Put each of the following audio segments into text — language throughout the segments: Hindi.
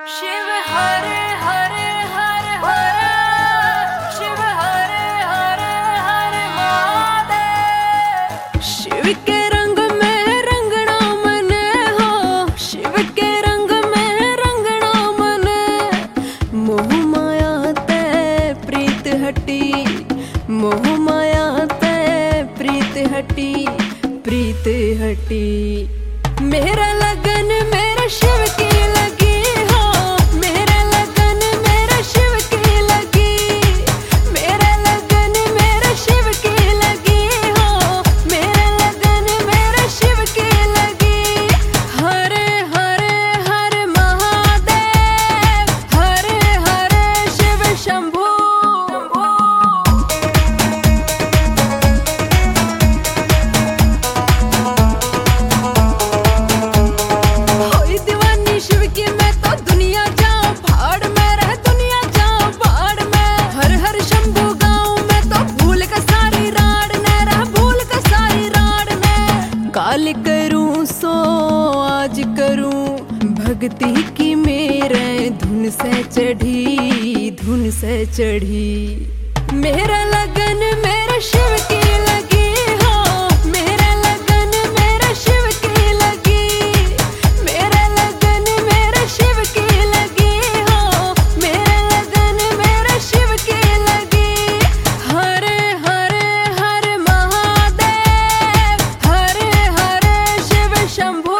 शिव हरे हरे हरे हरे, शिव हरे हरे हरे महादेव। शिव के रंग में रंगना मन हो, शिव के रंग में रंगना मन। मोह माया ते प्रीत हटी, मोह माया ते प्रीत हटी, प्रीत हटी। मेरा लगन मेरा शिव की लगी हो, मेरा लगन मेरा शिव की लगी। मेरा लगन मेरा शिव की लगी हो, मेरा लगन मेरा शिव की लगी। हरे हरे हरे महादेव, हरे हरे शिव शंभू। शिव की मैं तो दुनिया जाऊं भाड़ में, रह दुनिया जाऊं भाड़ में। हर हर शंभू गाऊं मैं तो भूल का सारी राड ने, रह भूल का सारी राड ने। काल करूं सो आज करूं भक्ति की मेरे धुन से चढ़ी, धुन से चढ़ी। मेरा लगन मेरा शिव की लगी हो, मेरा लगन मेरा शिव की लगी। मेरा लगन मेरा शिव की लगी हो, मेरा लगन मेरा शिव की लगी। हरे हरे हरे महादेव, हरे हरे शिव शंभू।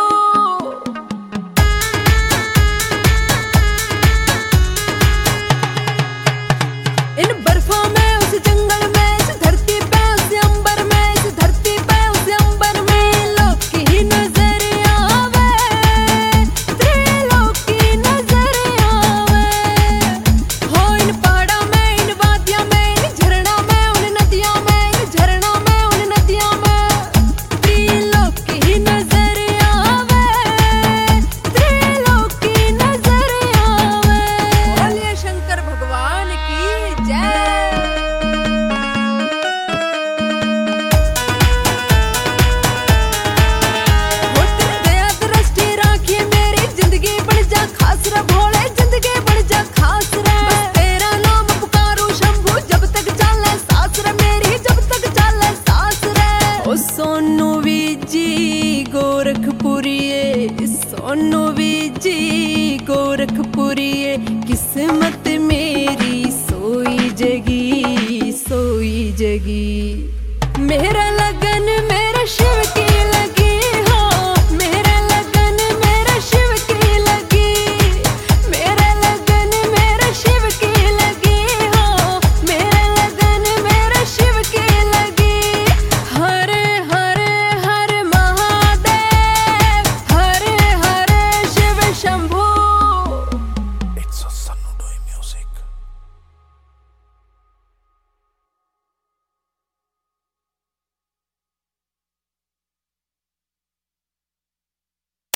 इन बर्फों में उस जंगल में, इस धरती पे उस अंबर में, इस धरती पे उस अंबर में। लोक की नजर आवे, त्रिलोक की नजर आवे हो। इन पहाड़ों में, इन वादियों में, इन झरना में, उन नदियों में, इन झरना में, उन नदियों में। त्रिलोक की नजर आवे, त्रिलोक की नजर आवे। बोलिए शंकर भगवान की जय। हो तेरी दया दृष्टि राखिए मेरी जिंदगी बढ़ जा खास रे भोले, जिंदगी बढ़ जा खास रे। बस तेरा नाम पुकारूं शंभू जब तक चले सांस रे मेरी, जब तक चले सांस रे। ओ सोनू वीजी गोरखपुरिये, सोनू वीजी गोरखपुरिये। किस्मत